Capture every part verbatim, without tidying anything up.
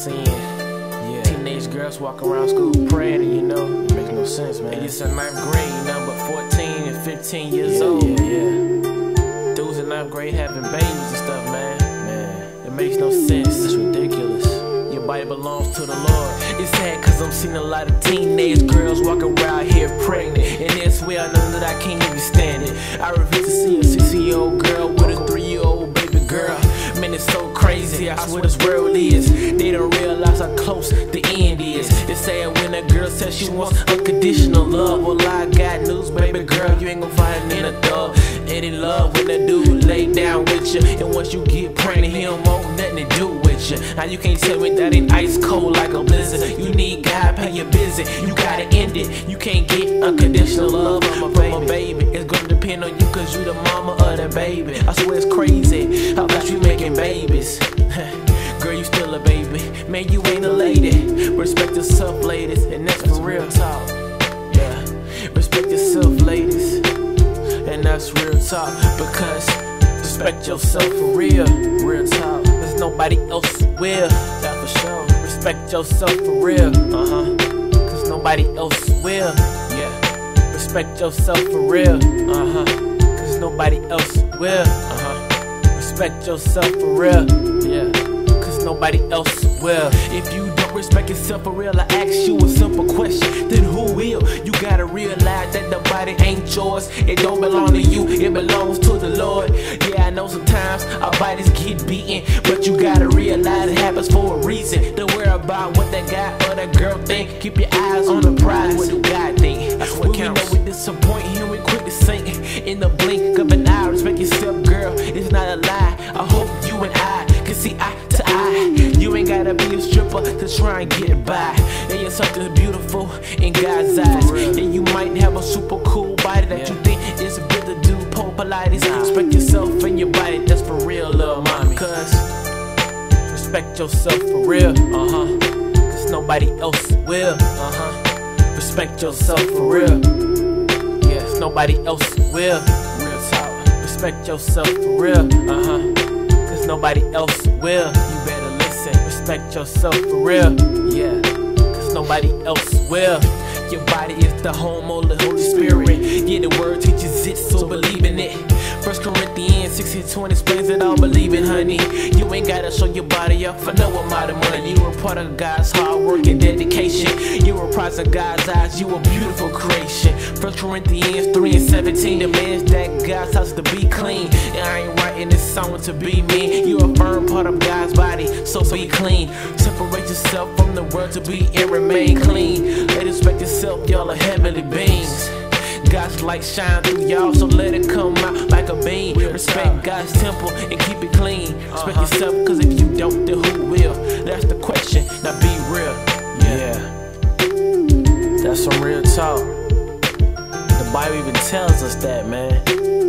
seeing yeah. teenage girls walk around school praying, and you know, it makes no sense, man. It's in ninth grade, you know, but fourteen and fifteen years yeah, old. Yeah, yeah. Dudes in ninth grade having babies and stuff, man. Man, it makes no sense. It's ridiculous. Your body belongs to the Lord. It's sad cause I'm seeing a lot of teenage girls walking around here pregnant, and it's where I know that I can't even stand it. I refuse to see a sixty-year-old girl with a three-year-old baby girl. Man, it's so crazy, I swear this world is. They don't realize how close the end is. It's sad when a girl says she wants unconditional love. Well, I got news, baby girl, you ain't gon' find it in a thug. Any love when a dude lay down with you, and once you get pregnant, he don't want nothing to do with you. Now you can't tell me that ain't ice cold like a blizzard. You need God, pay your busy. You gotta end it. You can't get unconditional love from a baby. From a baby. It's gonna depend on you cause you the mama of the baby. I swear it's crazy how about you making babies. Girl, you still a baby. Man, you ain't a lady. Respect yourself, ladies, and that's for real talk. Yeah, respect yourself, ladies, and that's real talk. Because respect yourself for real. Real talk. There's nobody else will. That for sure. Respect yourself for real. Uh huh. Cause nobody else will. Yeah. Respect yourself for real. Uh huh. Cause nobody else will. Uh huh. Respect yourself for real. Yeah. Cause nobody else will. If you don't respect yourself for real, I ask you a simple question. Then who will? You gotta realize that the body ain't yours. It don't belong to you. It belongs to the Lord. Yeah, I know sometimes our bodies get beaten, but you gotta realize it happens for a reason. Don't worry about what that guy or that girl think. Keep your eyes on the prize. What do God think? That's what counts. We know we disappoint him, we quick to sink in the blink of an eye. Respect yourself, girl. It's not a lie. I hope you and I can see eye to eye. You ain't gotta be a stripper to try and get by. And you're something beautiful in God's eyes. And you might have a super cool body that yeah. you think is good to do pole Pilates. Nah. Respect yourself and your body, that's for real, little mommy. Cause respect yourself for real, uh-huh. Cause nobody else will, uh-huh. Respect yourself for real. Yes, nobody else will. Real talk. Respect yourself for real, uh-huh. Cause nobody else will. You better listen. Respect yourself for real. Yeah. Cause nobody else will. Your body is the home of the Holy Spirit. Yeah, the word teaches it, so believe in it. First Corinthians sixteen twenty explains it all, believe it, honey. You ain't gotta show your body up for no amount of money. You are part of God's hard work and dedication. You are a prize of God's eyes, you a beautiful creation. First Corinthians three and seventeen demands that God's house to be clean. And I ain't writing this song to be mean. You a firm part of God's body, so be clean. Separate yourself from the world to be and remain clean. Let respect yourself, y'all are heavenly beings. God's light shine through y'all, so let it come out like a beam. Respect God's temple and keep it clean. Respect yourself, cause if you don't, then who will? That's the question, now be real. Yeah, that's some real talk. The Bible even tells us that, man.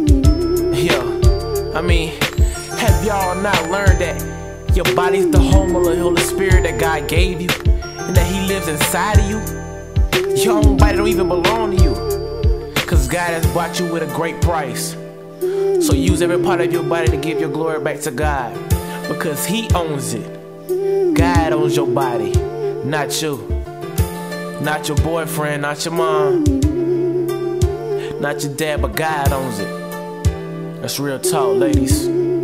Yo, I mean, have y'all not learned that your body's the home of the Holy Spirit that God gave you, and that He lives inside of you? Your own body don't even belong to you, cause God has bought you with a great price. So use every part of your body to give your glory back to God, because He owns it. God owns your body, not you. Not your boyfriend, not your mom, not your dad, but God owns it. That's real talk, ladies.